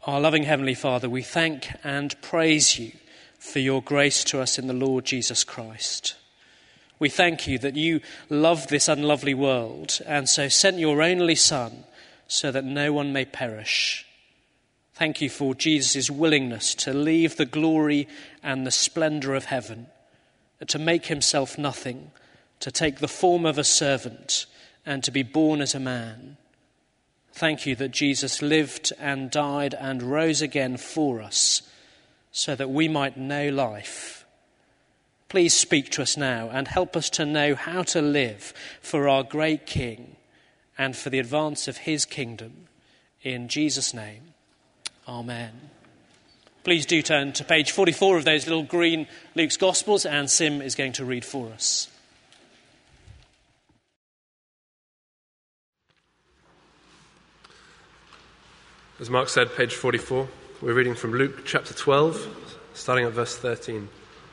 Our loving Heavenly Father, we thank and praise you for your grace to us in the Lord Jesus Christ. We thank you that you loved this unlovely world and so sent your only Son so that no one may perish. Thank you for Jesus' willingness to leave the glory and the splendour of heaven, to make himself nothing, to take the form of a servant and to be born as a man. Thank you that Jesus lived and died and rose again for us so that we might know life. Please speak to us now and help us to know how to live for our great King and for the advance of his kingdom. In Jesus' name, amen. Please do turn to page 44 of those little green Luke's Gospels, and Sim is going to read for us. As Mark said, page 44, we're reading from Luke chapter 12, starting at verse 13.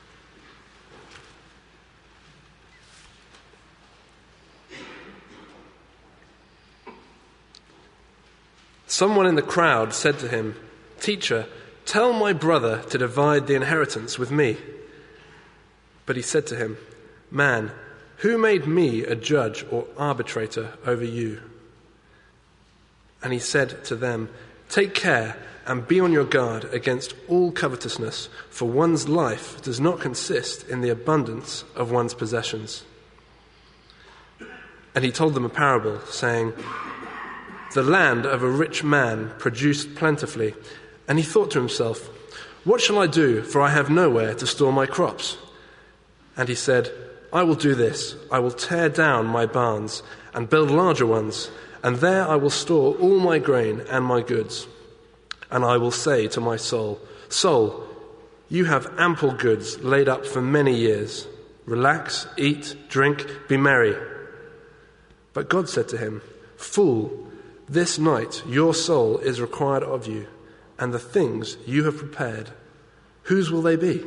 Someone in the crowd said to him, "Teacher, tell my brother to divide the inheritance with me." But he said to him, "Man, who made me a judge or arbitrator over you?" And he said to them, "Take care and be on your guard against all covetousness, for one's life does not consist in the abundance of one's possessions." And he told them a parable, saying, "The land of a rich man produced plentifully, and he thought to himself, 'What shall I do, for I have nowhere to store my crops?' And he said, 'I will do this. I will tear down my barns and build larger ones, and there I will store all my grain and my goods. And I will say to my soul, Soul, you have ample goods laid up for many years. Relax, eat, drink, be merry.' But God said to him, 'Fool, this night your soul is required of you, and the things you have prepared, whose will they be?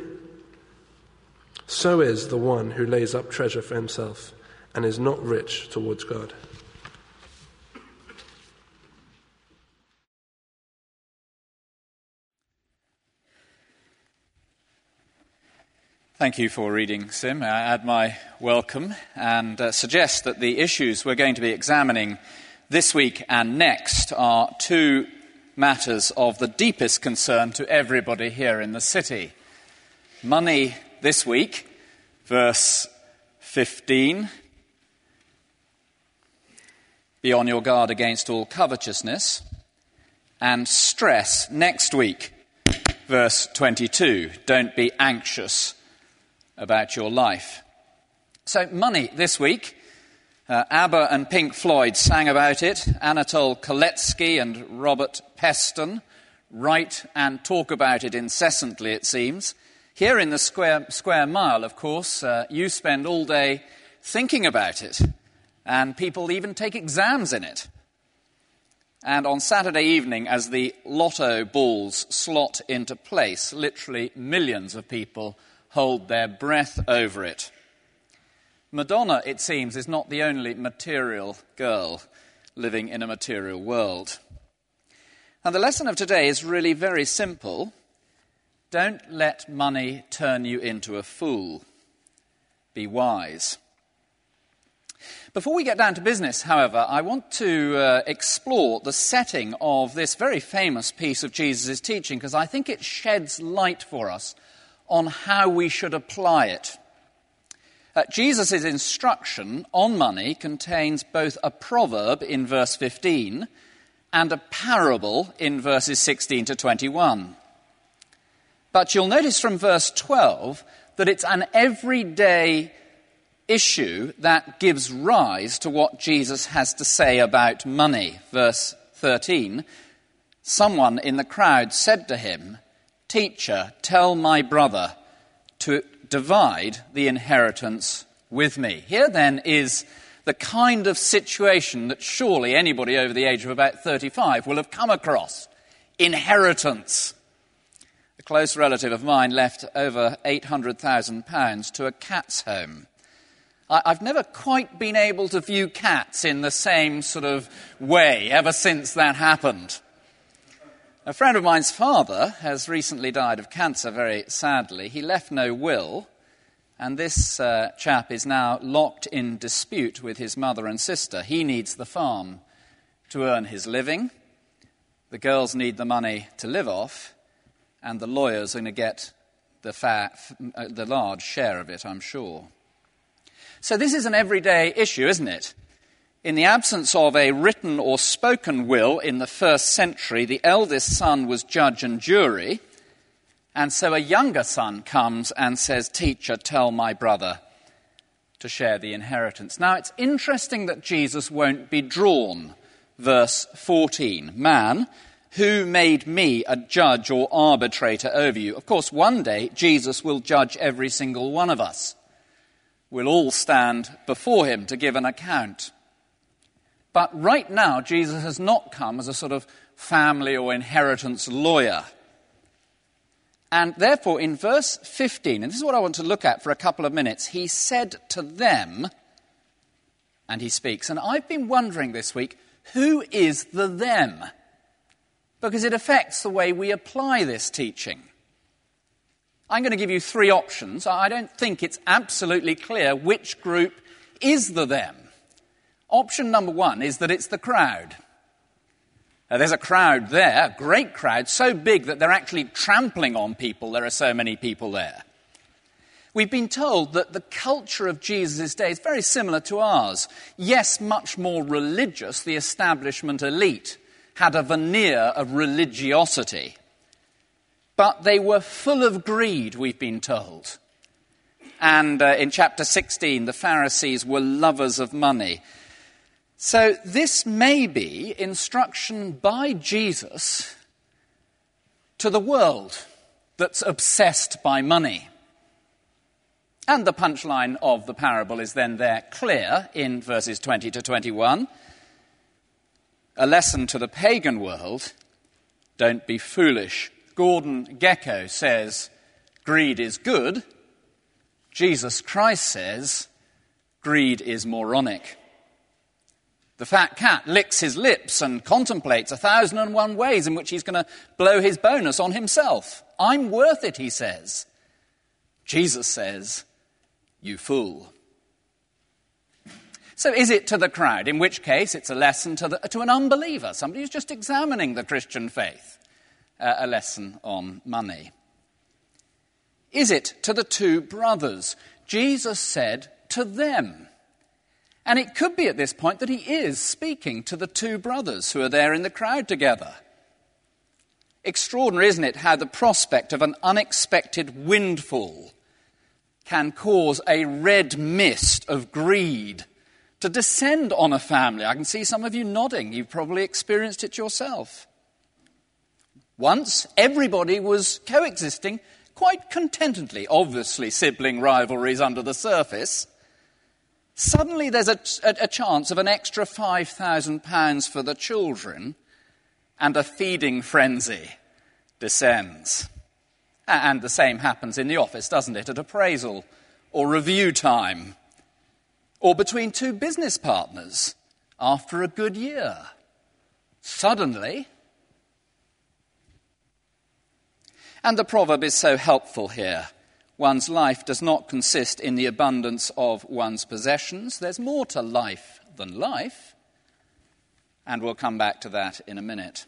So is the one who lays up treasure for himself and is not rich towards God.'" Thank you for reading, Sim. I add my welcome and suggest that the issues we're going to be examining this week and next are two matters of the deepest concern to everybody here in the city. Money this week, verse 15. Be on your guard against all covetousness. And stress next week, verse 22. Don't be anxious about your life. So money this week. ABBA and Pink Floyd sang about it. Anatole Koletsky and Robert Peston write and talk about it incessantly, it seems. Here in the square mile, of course, you spend all day thinking about it, and people even take exams in it. And on Saturday evening, as the lotto balls slot into place, literally millions of people hold their breath over it. Madonna, it seems, is not the only material girl living in a material world. And the lesson of today is really very simple. Don't let money turn you into a fool. Be wise. Before we get down to business, however, I want to explore the setting of this very famous piece of Jesus' teaching, because I think it sheds light for us on how we should apply it. Jesus' instruction on money contains both a proverb in verse 15 and a parable in verses 16 to 21. But you'll notice from verse 12 that it's an everyday issue that gives rise to what Jesus has to say about money. Verse 13, someone in the crowd said to him, "Teacher, tell my brother to divide the inheritance with me." Here then is the kind of situation that surely anybody over the age of about 35 will have come across. Inheritance. A close relative of mine left over £800,000 to a cat's home. I've never quite been able to view cats in the same sort of way ever since that happened. A friend of mine's father has recently died of cancer, very sadly. He left no will, and this chap is now locked in dispute with his mother and sister. He needs the farm to earn his living. The girls need the money to live off, and the lawyers are going to get the large share of it, I'm sure. So this is an everyday issue, isn't it? In the absence of a written or spoken will in the first century, the eldest son was judge and jury, and so a younger son comes and says, "Teacher, tell my brother to share the inheritance." Now, it's interesting that Jesus won't be drawn. Verse 14, "Man, who made me a judge or arbitrator over you?" Of course, one day Jesus will judge every single one of us. We'll all stand before him to give an account. But right now, Jesus has not come as a sort of family or inheritance lawyer. And therefore, in verse 15, and this is what I want to look at for a couple of minutes, he said to them, and he speaks. And I've been wondering this week, who is the them? Because it affects the way we apply this teaching. I'm going to give you three options. I don't think it's absolutely clear which group is the them. Option number one is that it's the crowd. There's a crowd there, a great crowd, so big that they're actually trampling on people. There are so many people there. We've been told that the culture of Jesus' day is very similar to ours. Yes, much more religious. The establishment elite had a veneer of religiosity. But they were full of greed, we've been told. And in chapter 16, the Pharisees were lovers of money. So this may be instruction by Jesus to the world that's obsessed by money. And the punchline of the parable is then there clear in verses 20 to 21. A lesson to the pagan world: don't be foolish. Gordon Gekko says greed is good. Jesus Christ says greed is moronic. The fat cat licks his lips and contemplates 1,001 ways in which he's going to blow his bonus on himself. I'm worth it, he says. Jesus says, you fool. So is it to the crowd, in which case it's a lesson to an unbeliever, somebody who's just examining the Christian faith, a lesson on money? Is it to the two brothers? Jesus said to them. And it could be at this point that he is speaking to the two brothers who are there in the crowd together. Extraordinary, isn't it, how the prospect of an unexpected windfall can cause a red mist of greed to descend on a family. I can see some of you nodding. You've probably experienced it yourself. Once, everybody was coexisting quite contentedly, obviously sibling rivalries under the surface. Suddenly there's a chance of an extra £5,000 for the children, and a feeding frenzy descends. And the same happens in the office, doesn't it, at appraisal or review time, or between two business partners after a good year. Suddenly. And the proverb is so helpful here. One's life does not consist in the abundance of one's possessions. There's more to life than life. And we'll come back to that in a minute.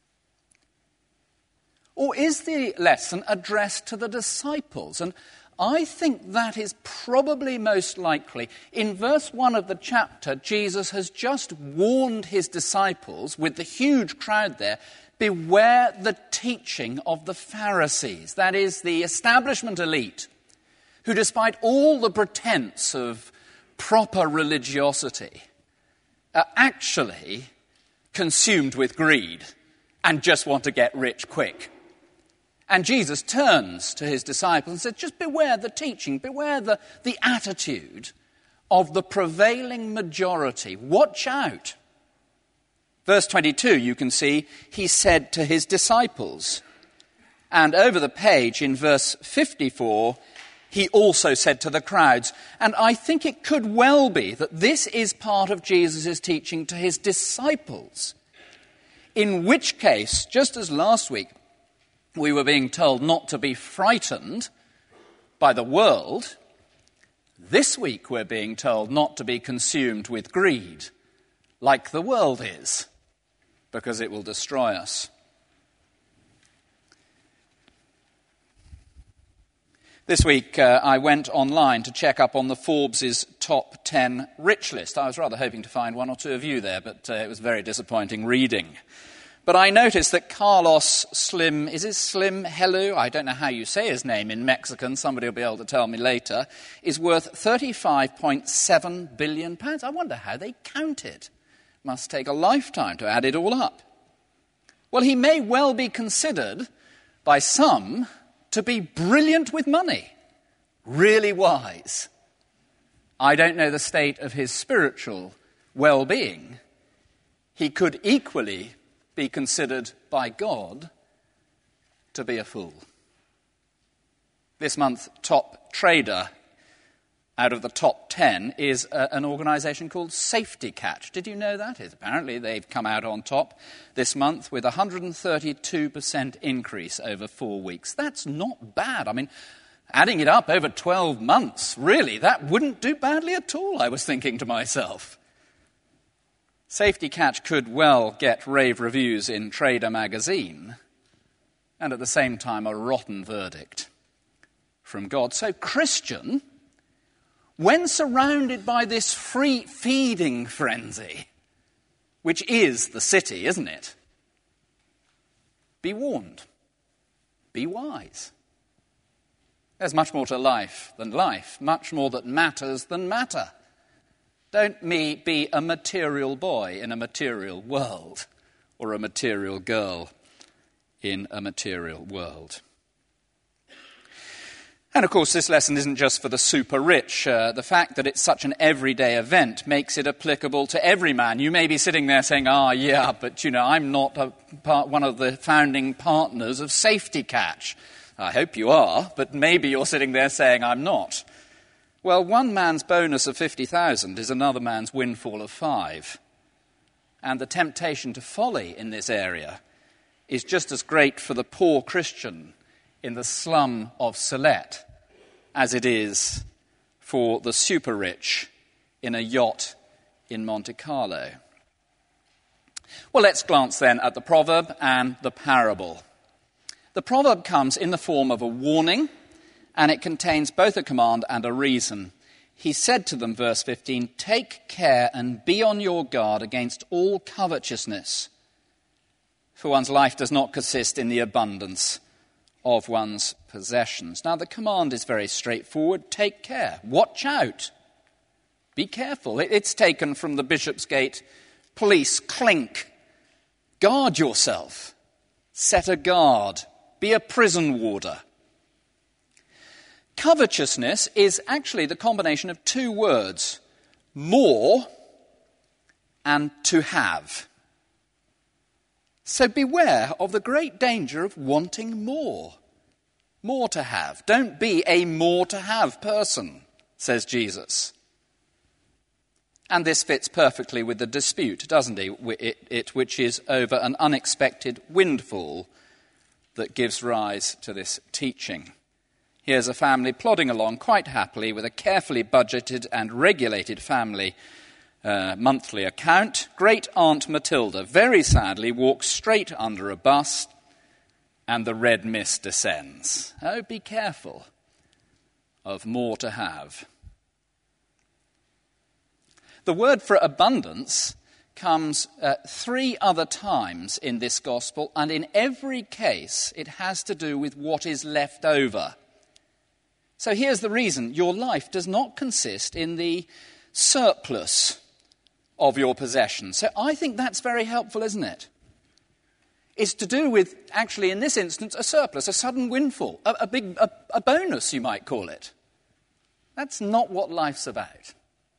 Or is the lesson addressed to the disciples? And I think that is probably most likely. In verse 1 of the chapter, Jesus has just warned his disciples, with the huge crowd there, beware the teaching of the Pharisees, that is, the establishment elite, who despite all the pretense of proper religiosity, are actually consumed with greed and just want to get rich quick. And Jesus turns to his disciples and says, just beware the teaching, beware the attitude of the prevailing majority. Watch out. Verse 22, you can see, he said to his disciples. And over the page in verse 54, he also said to the crowds. And I think it could well be that this is part of Jesus' teaching to his disciples. In which case, just as last week we were being told not to be frightened by the world, this week we're being told not to be consumed with greed like the world is, because it will destroy us. This week I went online to check up on the Forbes' top 10 rich list. I was rather hoping to find one or two of you there, but it was very disappointing reading. But I noticed that Carlos Slim, is it Slim Helu? I don't know how you say his name in Mexican, somebody will be able to tell me later, is worth £35.7 billion. I wonder how they count it. Must take a lifetime to add it all up. Well, he may well be considered by some to be brilliant with money, really wise. I don't know the state of his spiritual well-being. He could equally be considered by God to be a fool. This month's top trader out of the top 10 is an organisation called Safety Catch. Did you know that? Apparently they've come out on top this month with a 132% increase over 4 weeks. That's not bad. I mean, adding it up over 12 months, really, that wouldn't do badly at all, I was thinking to myself. Safety Catch could well get rave reviews in Trader magazine, and at the same time a rotten verdict from God. So, Christian, when surrounded by this free feeding frenzy, which is the city, isn't it? Be warned. Be wise. There's much more to life than life, much more that matters than matter. Don't be a material boy in a material world, or a material girl in a material world. And of course, this lesson isn't just for the super rich. The fact that it's such an everyday event makes it applicable to every man. You may be sitting there saying, yeah, but I'm not one of the founding partners of Safety Catch. I hope you are, but maybe you're sitting there saying, I'm not. Well, one man's bonus of 50,000 is another man's windfall of 5. And the temptation to folly in this area is just as great for the poor Christian in the slum of Sylhet as it is for the super rich in a yacht in Monte Carlo. Well, let's glance then at the proverb and the parable. The proverb comes in the form of a warning, and it contains both a command and a reason. He said to them, verse 15, "Take care and be on your guard against all covetousness, for one's life does not consist in the abundance of one's possessions." Now, the command is very straightforward. Take care. Watch out. Be careful. It's taken from the Bishopsgate police clink. Guard yourself. Set a guard. Be a prison warder. Covetousness is actually the combination of two words, more and to have. So beware of the great danger of wanting more. More to have. Don't be a more to have person, says Jesus. And this fits perfectly with the dispute, doesn't it, which is over an unexpected windfall that gives rise to this teaching. Here's a family plodding along quite happily with a carefully budgeted and regulated family monthly account. Great Aunt Matilda very sadly walks straight under a bus and the red mist descends. Oh, be careful of more to have. The word for abundance comes 3 other times in this gospel, and in every case it has to do with what is left over. So here's the reason. Your life does not consist in the surplus of your possessions. So I think that's very helpful, isn't it? It's to do with, actually, in this instance, a surplus, a sudden windfall, a bonus, you might call it. That's not what life's about.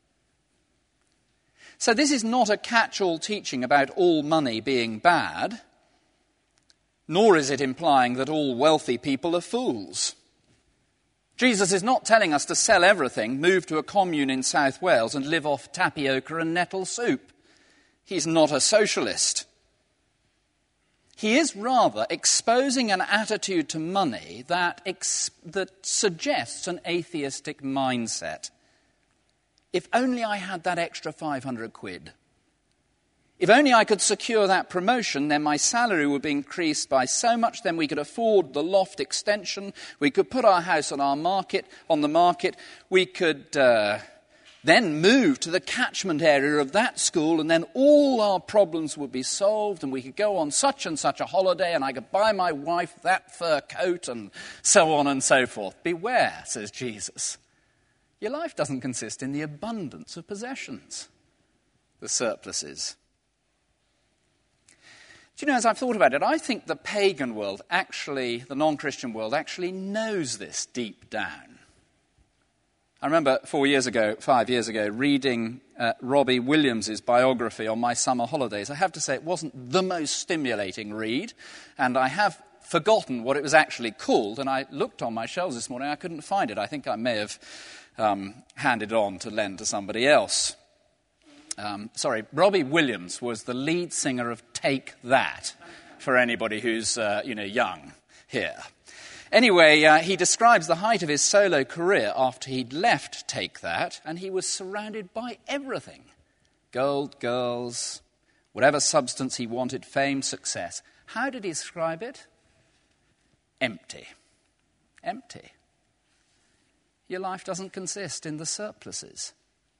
So this is not a catch-all teaching about all money being bad, nor is it implying that all wealthy people are fools. Jesus is not telling us to sell everything, move to a commune in South Wales and live off tapioca and nettle soup. He's not a socialist. he is rather exposing an attitude to money that suggests an atheistic mindset. If only I had that extra 500 quid. If only I could secure that promotion, then my salary would be increased by so much, then we could afford the loft extension, we could put our house on the market, we could then move to the catchment area of that school, and then all our problems would be solved, and we could go on such and such a holiday, and I could buy my wife that fur coat, and so on and so forth. Beware, says Jesus. Your life doesn't consist in the abundance of possessions, the surpluses. Do you know, as I've thought about it, I think the pagan world the non-Christian world actually knows this deep down. I remember 5 years ago, reading Robbie Williams' biography on my summer holidays. I have to say it wasn't the most stimulating read, and I have forgotten what it was actually called, and I looked on my shelves this morning, I couldn't find it. I think I may have handed it on to lend to somebody else. Robbie Williams was the lead singer of Take That, for anybody who's young here. Anyway, he describes the height of his solo career after he'd left Take That, and he was surrounded by everything. Gold, girls, whatever substance he wanted, fame, success. How did he describe it? Empty. Empty. Your life doesn't consist in the surpluses.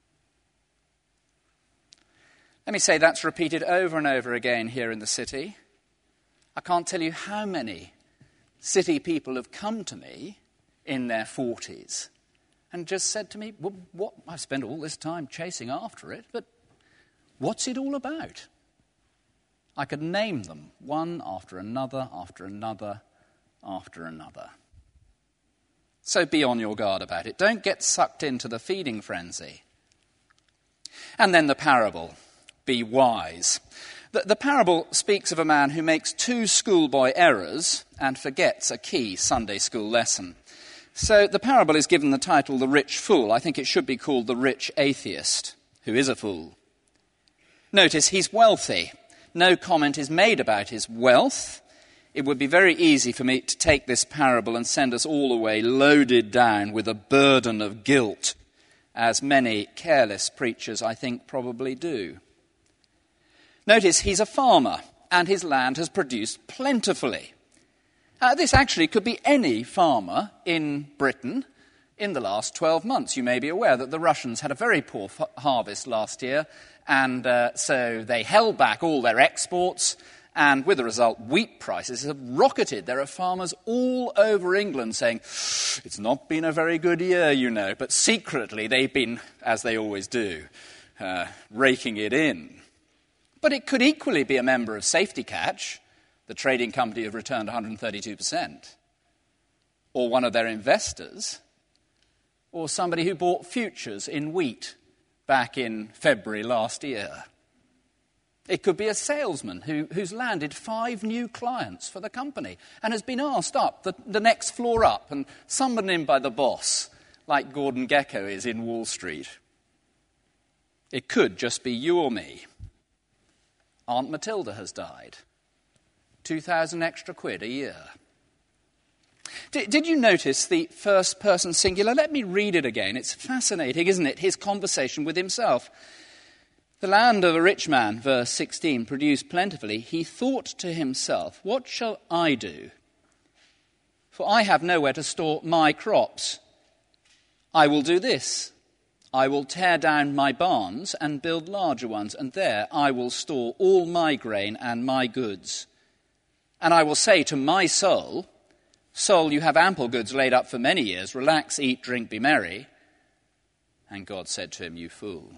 Let me say that's repeated over and over again here in the city. I can't tell you how many city people have come to me in their 40s and just said to me, well, what? I've spent all this time chasing after it, but what's it all about? I could name them one after another, after another, after another. So be on your guard about it. Don't get sucked into the feeding frenzy. And then the parable, be wise. The parable speaks of a man who makes 2 schoolboy errors and forgets a key Sunday school lesson. So the parable is given the title, The Rich Fool. I think it should be called The Rich Atheist, who is a fool. Notice he's wealthy. No comment is made about his wealth. It would be very easy for me to take this parable and send us all away loaded down with a burden of guilt, as many careless preachers, I think, probably do. Notice he's a farmer, and his land has produced plentifully. This actually could be any farmer in Britain in the last 12 months. You may be aware that the Russians had a very poor harvest last year, and so they held back all their exports, and with the result, wheat prices have rocketed. There are farmers all over England saying, it's not been a very good year, you know, but secretly they've been, as they always do, raking it in. But it could equally be a member of Safety Catch, the trading company have returned 132%, or one of their investors, or somebody who bought futures in wheat back in February last year. It could be a salesman who's landed 5 new clients for the company and has been asked up the next floor up and summoned in by the boss, like Gordon Gekko is in Wall Street. It could just be you or me. Aunt Matilda has died. 2,000 extra quid a year. Did you notice the first person singular? Let me read it again. It's fascinating, isn't it? His conversation with himself. The land of a rich man, verse 16, produced plentifully. He thought to himself, what shall I do? For I have nowhere to store my crops. I will do this. I will tear down my barns and build larger ones, and there I will store all my grain and my goods. And I will say to my soul, soul, you have ample goods laid up for many years. Relax, eat, drink, be merry. And God said to him, you fool.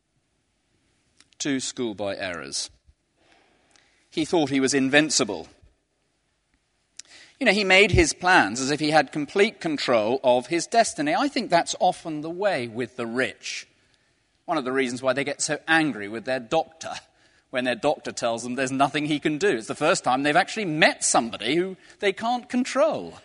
2 schoolboy errors. He thought he was invincible. You know, he made his plans as if he had complete control of his destiny. I think that's often the way with the rich. One of the reasons why they get so angry with their doctor when their doctor tells them there's nothing he can do. It's the first time they've actually met somebody who they can't control.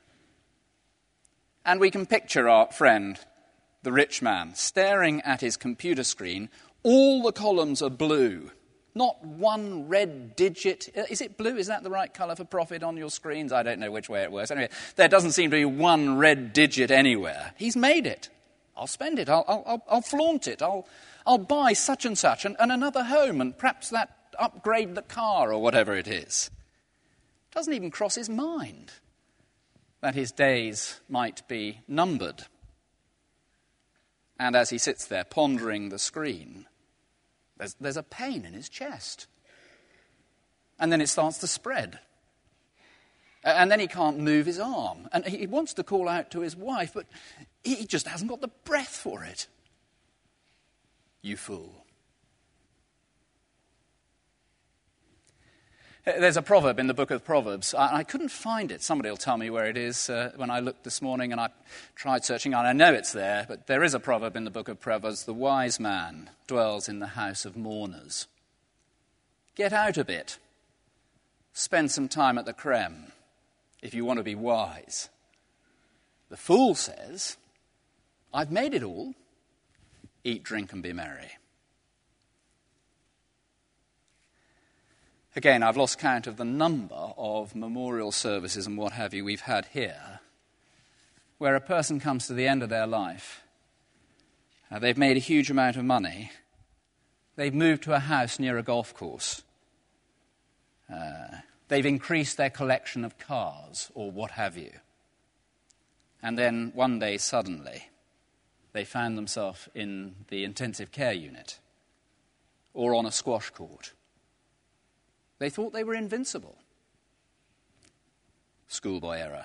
And we can picture our friend, the rich man, staring at his computer screen. All the columns are blue. Not one red digit. Is it blue? Is that the right colour for profit on your screens? I don't know which way it works. Anyway, there doesn't seem to be one red digit anywhere. He's made it. I'll spend it. I'll flaunt it. I'll buy such and such and another home and perhaps that upgrade the car or whatever it is. It doesn't even cross his mind that his days might be numbered. And as he sits there pondering the screen, there's a pain in his chest. And then it starts to spread. And then he can't move his arm. And he wants to call out to his wife, but he just hasn't got the breath for it. You fool. There's a proverb in the book of Proverbs. I couldn't find it. Somebody will tell me where it is when I looked this morning and I tried searching. And I know it's there, but there is a proverb in the book of Proverbs. The wise man dwells in the house of mourners. Get out a bit. Spend some time at the creme if you want to be wise. The fool says, I've made it all. Eat, drink, and be merry. Again, I've lost count of the number of memorial services and what have you we've had here, where a person comes to the end of their life, they've made a huge amount of money, they've moved to a house near a golf course, they've increased their collection of cars or what have you, and then one day suddenly they found themselves in the intensive care unit or on a squash court. They thought they were invincible. Schoolboy error.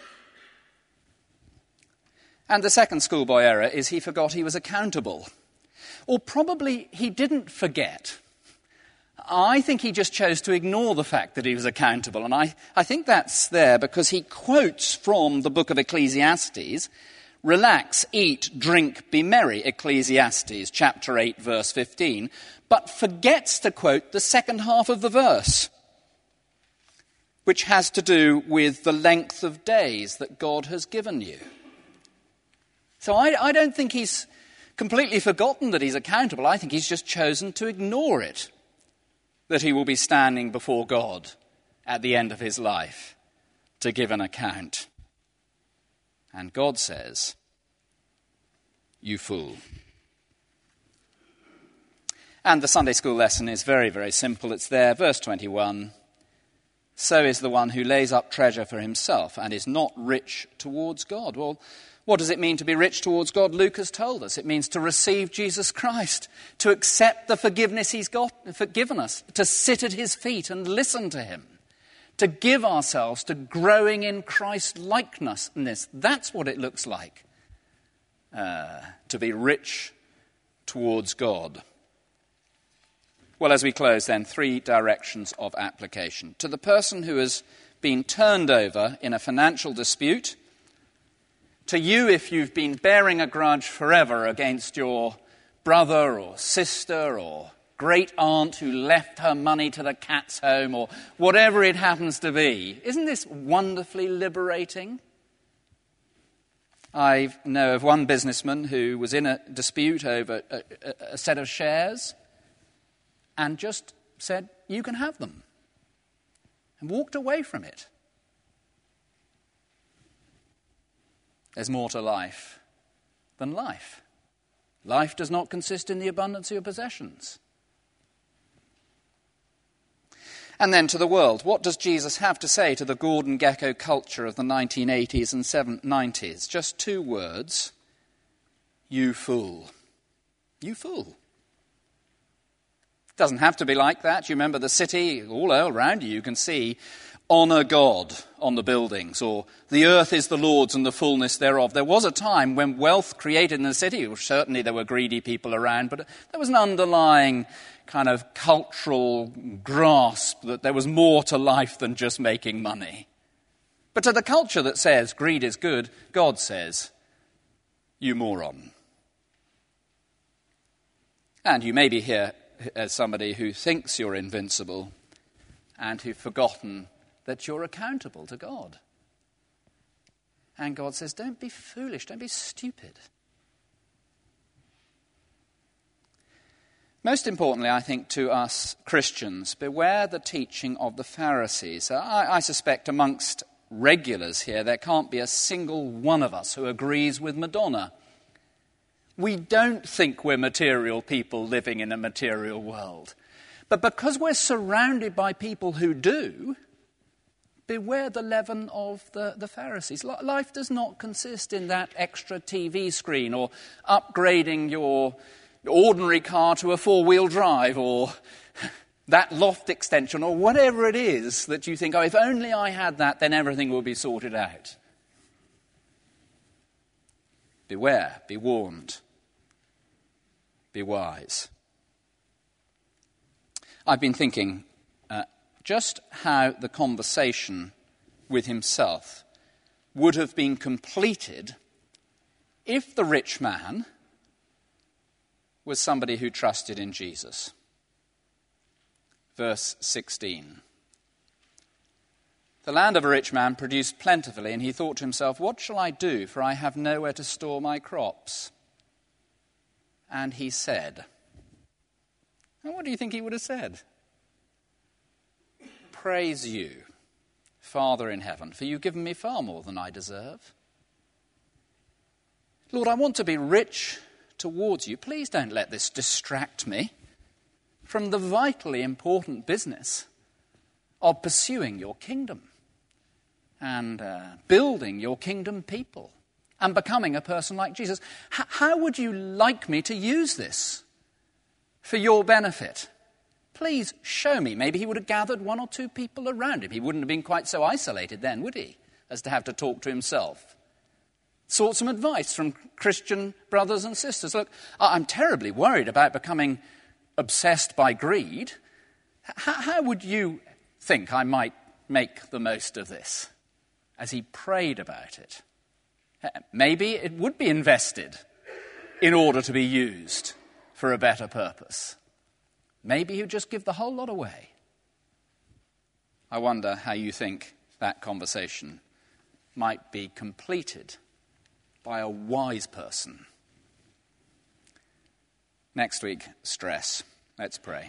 And the second schoolboy error is he forgot he was accountable. Or probably he didn't forget. I think he just chose to ignore the fact that he was accountable. And I think that's there because he quotes from the book of Ecclesiastes, relax, eat, drink, be merry, Ecclesiastes chapter 8, verse 15, but forgets to quote the second half of the verse, which has to do with the length of days that God has given you. So I don't think he's completely forgotten that he's accountable. I think he's just chosen to ignore it, that he will be standing before God at the end of his life to give an account. And God says, you fool. And the Sunday school lesson is very, very simple. It's there, verse 21. So is the one who lays up treasure for himself and is not rich towards God. Well, what does it mean to be rich towards God? Luke has told us. It means to receive Jesus Christ, to accept the forgiveness he's given us, to sit at his feet and listen to him, to give ourselves to growing in Christ likeness. That's what it looks like, to be rich towards God. Well, as we close then, 3 directions of application. To the person who has been turned over in a financial dispute, to you if you've been bearing a grudge forever against your brother or sister or great aunt who left her money to the cat's home or whatever it happens to be. Isn't this wonderfully liberating? I know of one businessman who was in a dispute over a set of shares and just said, you can have them, and walked away from it. There's more to life than life. Life does not consist in the abundance of your possessions. And then to the world, what does Jesus have to say to the Gordon Gekko culture of the 1980s and 90s? Just 2 words. You fool. You fool. It doesn't have to be like that. You remember the city, all around you can see, honour God on the buildings, or the earth is the Lord's and the fullness thereof. There was a time when wealth created in the city, well, certainly there were greedy people around, but there was an underlying kind of cultural grasp that there was more to life than just making money. But to the culture that says greed is good, God says, you moron. And you may be here as somebody who thinks you're invincible and who've forgotten that you're accountable to God. And God says, don't be foolish, don't be stupid. Most importantly, I think, to us Christians, beware the teaching of the Pharisees. I suspect amongst regulars here, there can't be a single one of us who agrees with Madonna. We don't think we're material people living in a material world. But because we're surrounded by people who do, beware the leaven of the Pharisees. Life does not consist in that extra TV screen or upgrading your ordinary car to a four-wheel drive or that loft extension or whatever it is that you think, oh, if only I had that, then everything will be sorted out. Beware, be warned, be wise. I've been thinking just how the conversation with himself would have been completed if the rich man was somebody who trusted in Jesus. Verse 16. The land of a rich man produced plentifully, and he thought to himself, what shall I do, for I have nowhere to store my crops? And he said, and what do you think he would have said? Praise you, Father in heaven, for you've given me far more than I deserve. Lord, I want to be rich towards you. Please don't let this distract me from the vitally important business of pursuing your kingdom and building your kingdom people and becoming a person like Jesus. How would you like me to use this for your benefit? Please show me. Maybe he would have gathered one or two people around him. He wouldn't have been quite so isolated then, would he, as to have to talk to himself? Sought some advice from Christian brothers and sisters. Look, I'm terribly worried about becoming obsessed by greed. How would you think I might make the most of this? As he prayed about it. Maybe it would be invested in order to be used for a better purpose. Maybe he'd just give the whole lot away. I wonder how you think that conversation might be completed by a wise person. Next week, stress. Let's pray.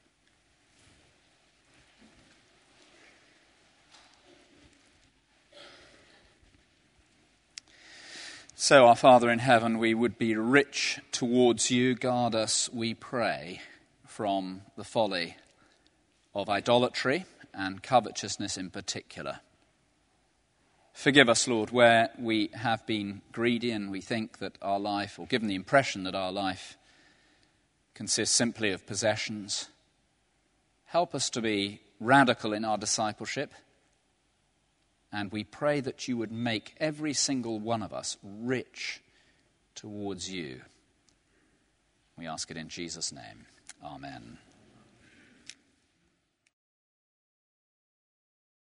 So, our Father in heaven, we would be rich towards you. Guard us, we pray, from the folly of idolatry and covetousness in particular. Forgive us, Lord, where we have been greedy and we think that our life, or given the impression that our life consists simply of possessions. Help us to be radical in our discipleship, and we pray that you would make every single one of us rich towards you. We ask it in Jesus' name. Amen.